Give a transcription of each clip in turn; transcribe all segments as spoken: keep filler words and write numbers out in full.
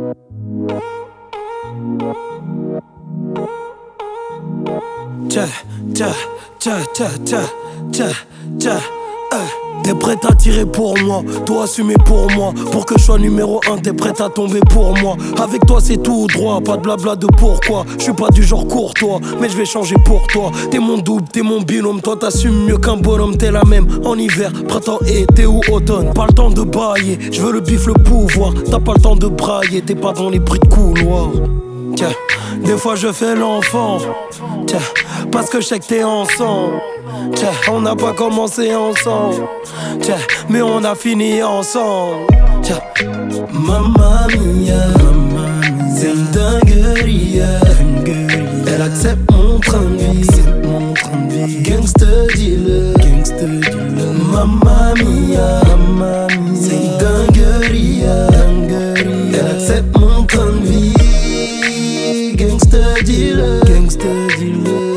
Tcha, tcha, tcha, tcha, tcha, tcha, tcha, euh. T'es prête à tirer pour moi, toi assumer pour moi. Pour que je sois numéro un, t'es prête à tomber pour moi. Avec toi c'est tout droit, pas de blabla de pourquoi. Je suis pas du genre courtois, mais je vais changer pour toi. T'es mon double, t'es mon binôme, toi t'assumes mieux qu'un bonhomme. T'es la même en hiver, printemps, été ou automne. Pas le temps de bailler, je veux le bif, le pouvoir. T'as pas le temps de brailler, t'es pas dans les bruits de couloir. Tiens, des fois je fais l'enfant, tiens, parce que je sais que t'es ensemble. Tiens, on n'a pas commencé ensemble, tiens, mais on a fini ensemble. Tiens, mamma mia, c'est une dinguerie. Elle accepte mon train de vie, gangsta dealer, mamma mia, c'est une dinguerie. Elle accepte mon train de vie, gangsta dealer, gangsta dealer.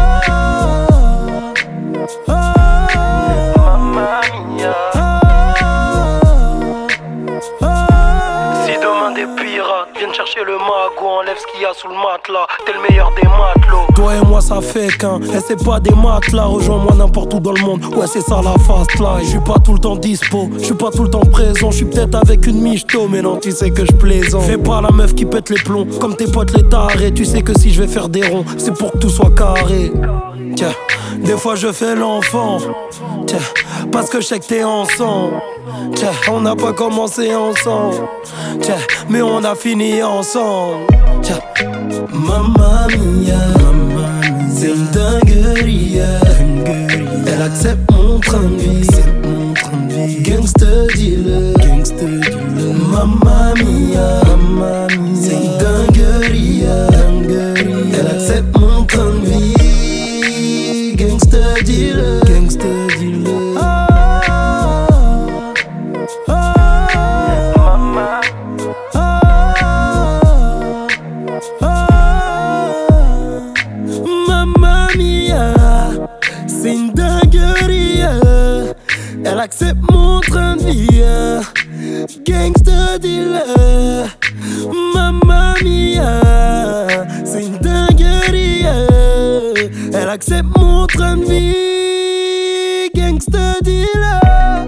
Viens chercher le magot, enlève ce qu'il y a sous le matelas. T'es le meilleur des matelots. Toi et moi ça fait qu'un, et c'est pas des matelas. Rejoins-moi n'importe où dans le monde, ouais c'est ça la fast life. J'suis pas tout le temps dispo, j'suis pas tout le temps présent. J'suis peut-être avec une michto, mais non tu sais que j'plaisante. Fais pas la meuf qui pète les plombs, comme tes potes les tarés. Tu sais que si je vais faire des ronds, c'est pour que tout soit carré. Tiens, des fois je fais l'enfant, tiens, parce que je sais que t'es ensemble. Tiens, on n'a pas commencé ensemble, tiens, mais on a fini ensemble. Tiens, mamma mia, c'est une dinguerie. Elle accepte mon train de vie, gangsta dealer, mamma mia, c'est une dinguerie. Elle accepte mon train de vie, gangsta dealer, gangsta dealer. C'est une dinguerie, elle accepte mon train de vie, gangsta dealer, mamma mia. C'est une dinguerie, elle accepte mon train de vie, gangsta dealer.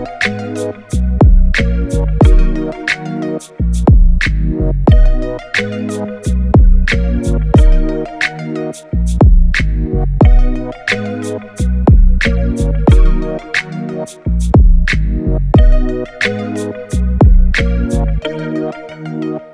Thank you.